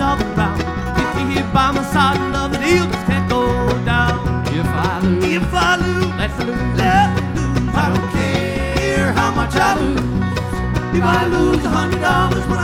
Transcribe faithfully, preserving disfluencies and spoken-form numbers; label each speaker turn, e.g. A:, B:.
A: all around. If you're here by my side, love, the deal just can't go down.
B: If I lose,
A: If I lose,
B: let's lose.
A: let me lose. I don't care how much I lose. If I lose a hundred dollars,